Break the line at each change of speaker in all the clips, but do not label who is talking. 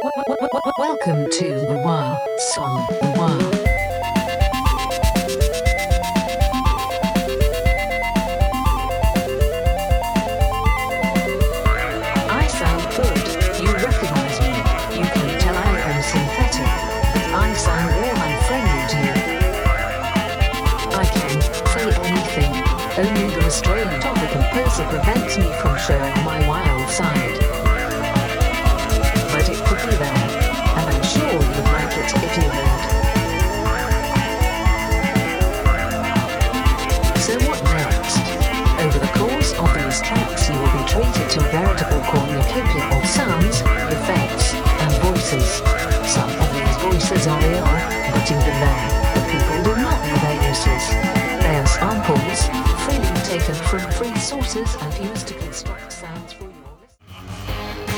Welcome to the Wow Song Wow. I sound good. You recognize me. You can tell I am synthetic, but I sound warm and friendly to you. I can say anything. Only the Australian topic composer prevents me from showing my wild side. But it could be there, and I'm sure you'd like it if you heard. So what next? Over the course of these tracks you will be treated to a veritable cornucopia of sounds, effects, and voices. Some of these voices are real, but even then, the people do not know their uses. They are samples, freely taken from free sources and used to construct sounds for your listeners.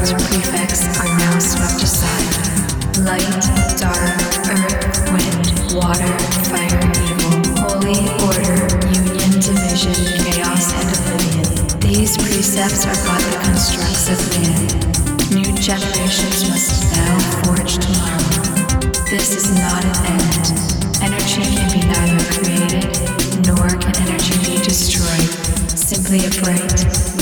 words or prefix are now swept aside. Light, dark, earth, wind, water, fire, evil, holy, order, union, division, chaos, and oblivion. These precepts are but the constructs of man. New generations must now forge tomorrow. This is not an end. Energy can be neither created, nor can energy be destroyed. Simply a bright,